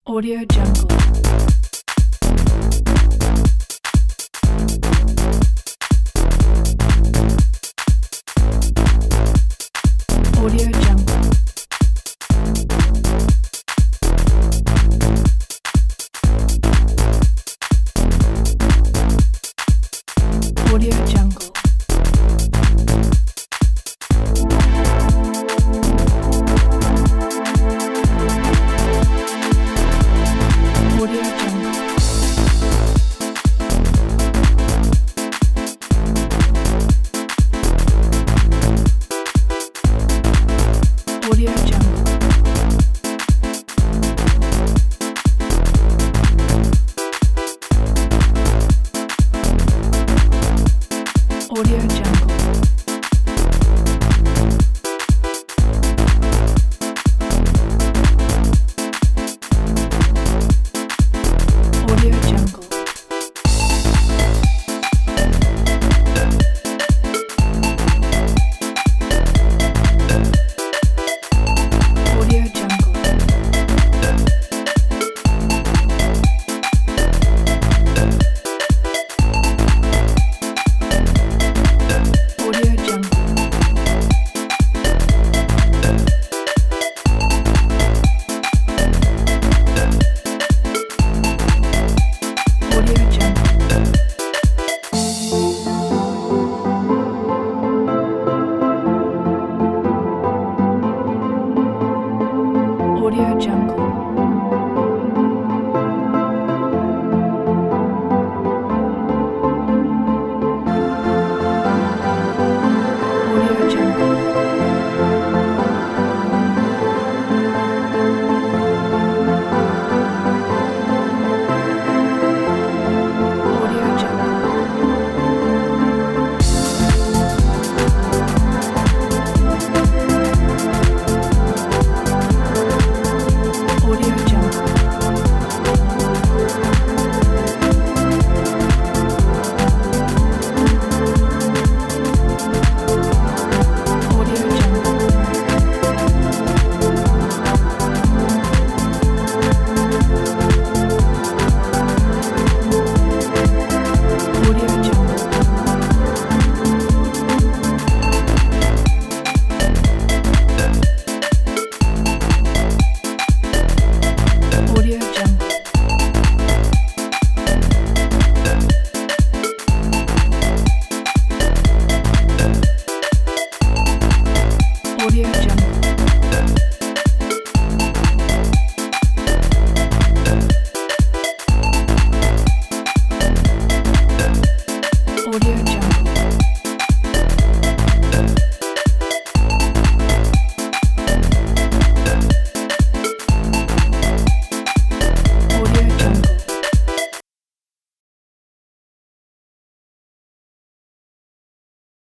Audio Jungle. Audio Jungle. Audio Jungle. Audio Jungle. Audio Jungle. Audio Jungle. Audio Jungle. Audio Jungle. Audio Jungle. Audio Jungle. Audio Jungle. Audio Jungle. Audio Jungle. Audio Jungle. Audio Jungle. Audio Jungle. Audio Jungle. Audio Jungle. Audio